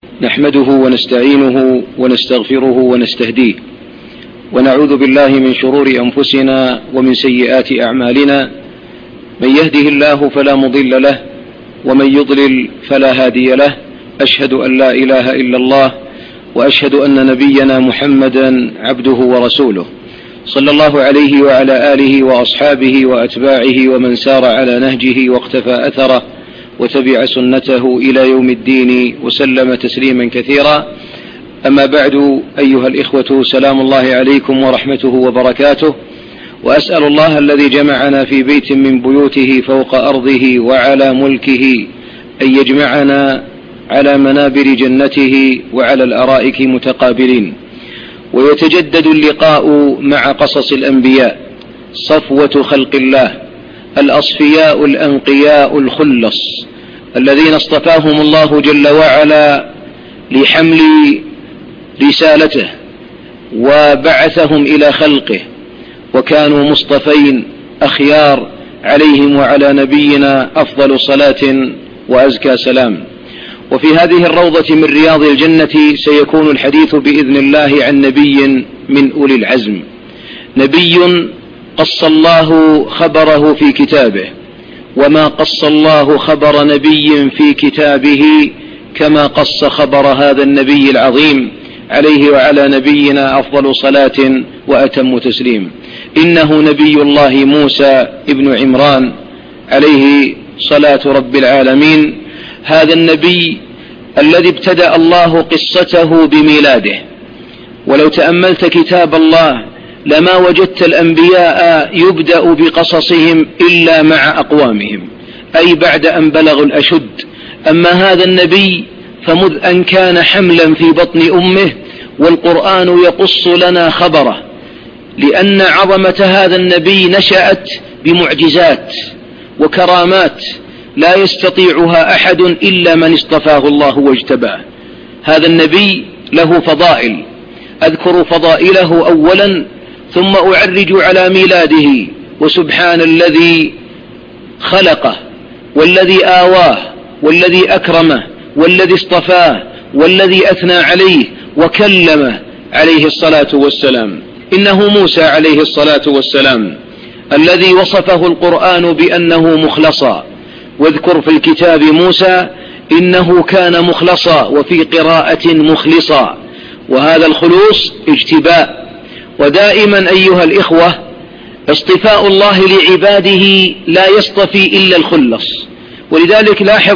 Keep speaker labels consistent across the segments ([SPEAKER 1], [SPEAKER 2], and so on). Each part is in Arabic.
[SPEAKER 1] نحمده ونستعينه ونستغفره ونستهديه، ونعوذ بالله من شرور أنفسنا ومن سيئات أعمالنا. من يهده الله فلا مضل له، ومن يضلل فلا هادي له. أشهد أن لا إله إلا الله، وأشهد أن نبينا محمدا عبده ورسوله، صلى الله عليه وعلى آله وأصحابه وأتباعه ومن سار على نهجه واقتفى أثره وتبع سنته إلى يوم الدين وسلم تسليما كثيرا. أما بعد، أيها الإخوة، سلام الله عليكم ورحمته وبركاته، وأسأل الله الذي جمعنا في بيت من بيوته فوق أرضه وعلى ملكه أن يجمعنا على منابر جنته وعلى الأرائك متقابلين، ويتجدد اللقاء مع قصص الأنبياء، صفوة خلق الله، الأصفياء الأنقياء الخلص، الذين اصطفاهم الله جل وعلا لحمل رسالته وبعثهم إلى خلقه، وكانوا مصطفين أخيار، عليهم وعلى نبينا أفضل صلاة وأزكى سلام. وفي هذه الروضة من رياض الجنة سيكون الحديث بإذن الله عن نبي من أولي العزم، نبي قص الله خبره في كتابه، وما قص الله خبر نبي في كتابه كما قص خبر هذا النبي العظيم، عليه وعلى نبينا أفضل صلاة وأتم تسليم. إنه نبي الله موسى ابن عمران عليه صلاة رب العالمين، هذا النبي الذي ابتدأ الله قصته بميلاده. ولو تأملت كتاب الله لما وجدت الأنبياء يبدأ بقصصهم إلا مع أقوامهم، أي بعد أن بلغوا الأشد. أما هذا النبي فمذ أن كان حملا في بطن أمه والقرآن يقص لنا خبره، لأن عظمة هذا النبي نشأت بمعجزات وكرامات لا يستطيعها أحد إلا من اصطفاه الله واجتباه. هذا النبي له فضائل، أذكر فضائله أولا ثم أعرج على ميلاده. وسبحان الذي خلقه والذي آواه والذي أكرمه والذي اصطفاه والذي أثنى عليه وكلمه عليه الصلاة والسلام. إنه موسى عليه الصلاة والسلام الذي وصفه القرآن بأنه مخلصا. واذكر في الكتاب موسى إنه كان مخلصا، وفي قراءة مخلصا، وهذا الخلوص اجتباء. ودائما أيها الإخوة، اصطفاء الله لعباده لا يصطفي إلا الخلص. ولذلك لاحظ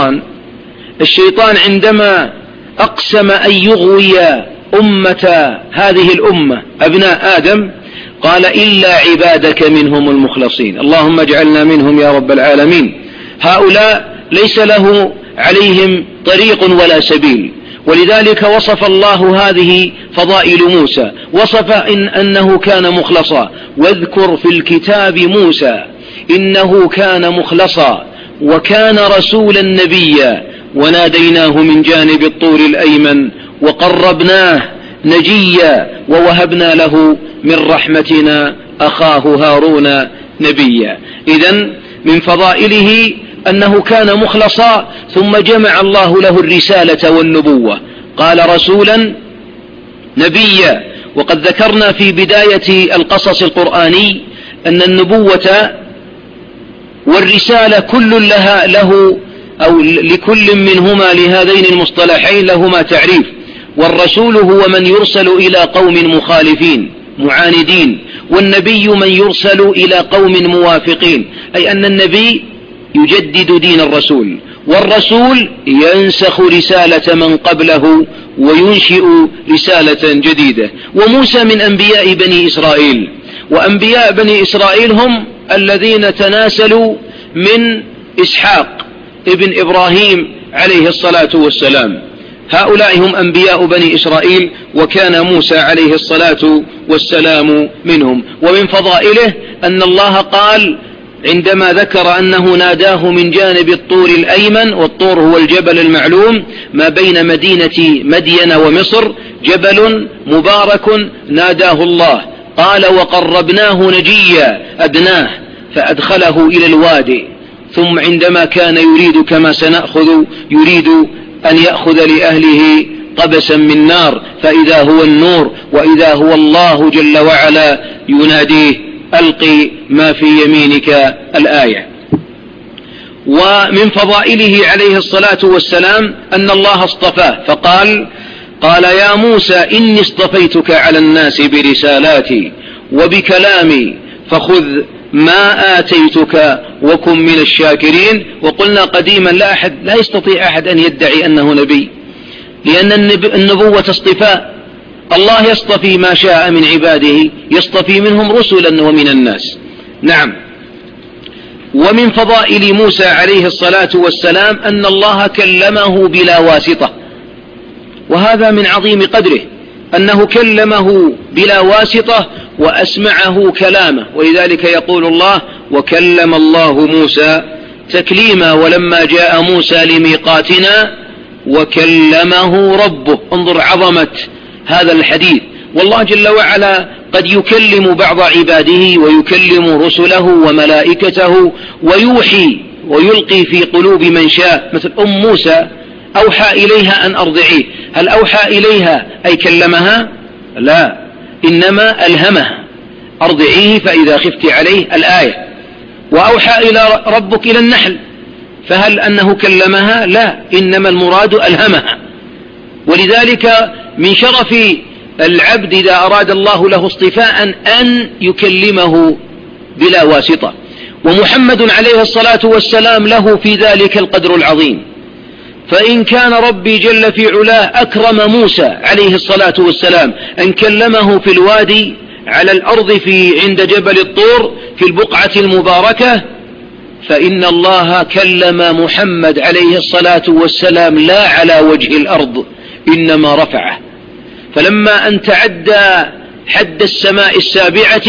[SPEAKER 1] الشيطان عندما أقسم أن يغوي أمة هذه الأمة أبناء آدم قال إلا عبادك منهم المخلصين. اللهم اجعلنا منهم يا رب العالمين. هؤلاء ليس له عليهم طريق ولا سبيل. ولذلك وصف الله هذه فضائل موسى، وصف أنه كان مخلصا. واذكر في الكتاب موسى إنه كان مخلصا وكان رسولا نبيا، وناديناه من جانب الطور الأيمن وقربناه نجيا، ووهبنا له من رحمتنا أخاه هارون نبيا. إذن من فضائله أنه كان مخلصا، ثم جمع الله له الرسالة والنبوة، قال رسولا نبيا. وقد ذكرنا في بداية القصص القرآني أن النبوة والرسالة كل له أو لكل منهما لهذين المصطلحين لهما تعريف. والرسول هو من يرسل إلى قوم مخالفين معاندين، والنبي من يرسل إلى قوم موافقين، أي أن النبي يجدد دين الرسول، والرسول ينسخ رسالة من قبله وينشئ رسالة جديدة. وموسى من أنبياء بني إسرائيل، وأنبياء بني إسرائيل هم الذين تناسلوا من إسحاق ابن إبراهيم عليه الصلاة والسلام. هؤلاء هم أنبياء بني إسرائيل، وكان موسى عليه الصلاة والسلام منهم. ومن فضائله أن الله قال عندما ذكر أنه ناداه من جانب الطور الأيمن، والطور هو الجبل المعلوم ما بين مدينة مدين ومصر، جبل مبارك ناداه الله، قال وقربناه نجيا، أدناه فأدخله إلى الوادي. ثم عندما كان يريد كما سنأخذ يريد أن يأخذ لأهله قبسا من نار فإذا هو النور، وإذا هو الله جل وعلا يناديه ألقي ما في يمينك الآية. ومن فضائله عليه الصلاة والسلام أن الله اصطفاه قال يا موسى إني اصطفيتك على الناس برسالاتي وبكلامي فخذ ما آتيتك وكن من الشاكرين. وقلنا قديما لا يستطيع أحد أن يدعي أنه نبي، لأن النبوة اصطفاء، الله يصطفي ما شاء من عباده، يصطفي منهم رسلا ومن الناس. نعم. ومن فضائل موسى عليه الصلاة والسلام أن الله كلمه بلا واسطة، وهذا من عظيم قدره أنه كلمه بلا واسطة وأسمعه كلامه، ولذلك يقول الله وكلم الله موسى تكليما ولما جاء موسى لميقاتنا وكلمه ربه. انظر عظمة هذا الحديث، والله جل وعلا قد يكلم بعض عباده ويكلم رسله وملائكته ويوحي ويلقي في قلوب من شاء، مثل موسى أوحى إليها أن أرضعيه، هل أوحى إليها أي كلمها؟ لا، إنما ألهمها أرضعيه فإذا خفت عليه الآية. وأوحى إلى ربك إلى النحل، فهل أنه كلمها؟ لا، إنما المراد ألهمها. ولذلك من شرف العبد إذا أراد الله له اصطفاء أن يكلمه بلا واسطة، ومحمد عليه الصلاة والسلام له في ذلك القدر العظيم. فإن كان ربي جل في علاه أكرم موسى عليه الصلاة والسلام أن كلمه في الوادي على الأرض عند جبل الطور في البقعة المباركة، فإن الله كلم محمد عليه الصلاة والسلام لا على وجه الأرض، إنما رفعه. فلما أن تعدى حد السماء السابعة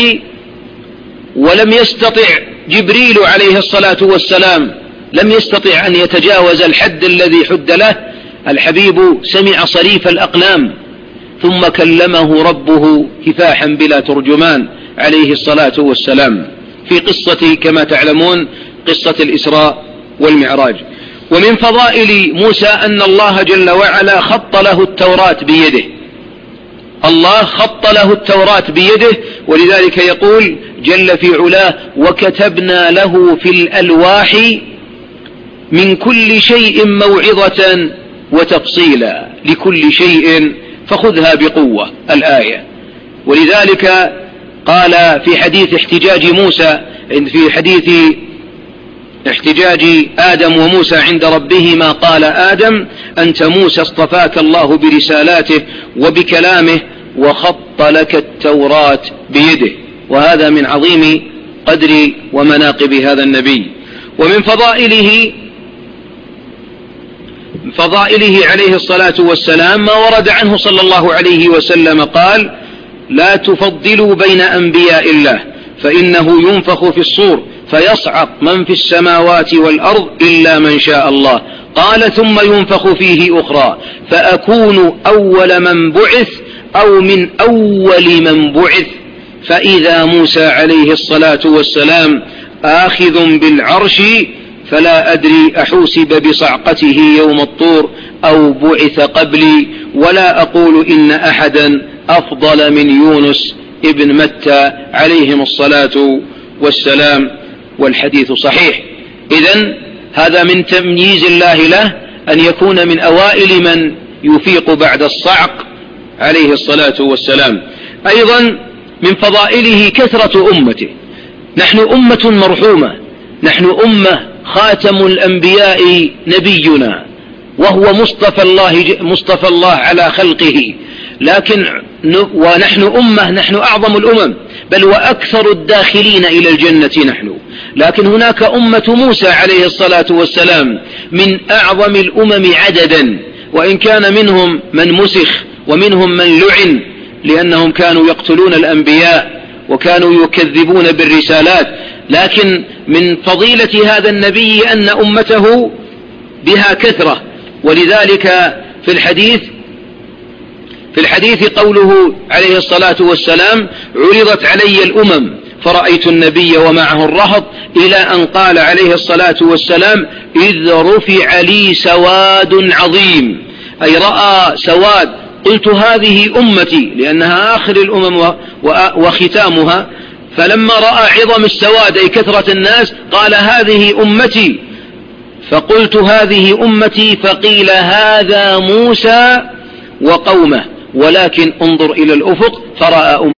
[SPEAKER 1] ولم يستطع جبريل عليه الصلاة والسلام لم يستطع أن يتجاوز الحد الذي حد له، الحبيب سمع صريف الأقلام ثم كلمه ربه كفاحا بلا ترجمان عليه الصلاة والسلام في قصة كما تعلمون قصة الإسراء والمعراج. ومن فضائل موسى أن الله جل وعلا خط له التوراة بيده، الله خط له التوراة بيده، ولذلك يقول جل في علاه وكتبنا له في الألواح من كل شيء موعظة وتفصيلا لكل شيء فخذها بقوة الآية. ولذلك قال في حديث احتجاج موسى، في حديث احتجاج آدم وموسى عند ربهما قال آدم أنت موسى اصطفاك الله برسالاته وبكلامه وخط لك التوراة بيده. وهذا من عظيم قدر ومناقب هذا النبي. ومن فضائله عليه الصلاة والسلام ما ورد عنه صلى الله عليه وسلم قال لا تفضلوا بين أنبياء الله فإنه ينفخ في الصور فيصعق من في السماوات والأرض إلا من شاء الله، قال ثم ينفخ فيه أخرى فأكون أول من بعث أو من أول من بعث، فإذا موسى عليه الصلاة والسلام آخذ بالعرش فلا أدري أحوسب بصعقته يوم الطور أو بعث قبلي، ولا أقول إن أحدا أفضل من يونس ابن متى عليهم الصلاة والسلام، والحديث صحيح. إذن هذا من تمييز الله له أن يكون من أوائل من يفيق بعد الصعق عليه الصلاة والسلام. أيضا من فضائله كثرة أمته، نحن أمة مرحومة، نحن أمة خاتم الأنبياء نبينا وهو مصطفى الله على خلقه، لكن ونحن أمة، نحن أعظم الأمم بل وأكثر الداخلين إلى الجنة نحن، لكن هناك أمة موسى عليه الصلاة والسلام من أعظم الأمم عددا، وإن كان منهم من مسخ ومنهم من لعن لأنهم كانوا يقتلون الأنبياء وكانوا يكذبون بالرسالات، لكن من فضيلة هذا النبي أن أمته بها كثرة. ولذلك في الحديث قوله عليه الصلاة والسلام عرضت علي الأمم فرأيت النبي ومعه الرهط إلى أن قال عليه الصلاة والسلام: إذ رفع لي سواد عظيم، أي رأى سواد. قلت: هذه أمتي، لأنها آخر الأمم وختامها. فلما رأى عظم السواد أي كثرة الناس قال: هذه أمتي. فقلت: هذه أمتي. فقيل: هذا موسى وقومه، ولكن انظر إلى الأفق فرأى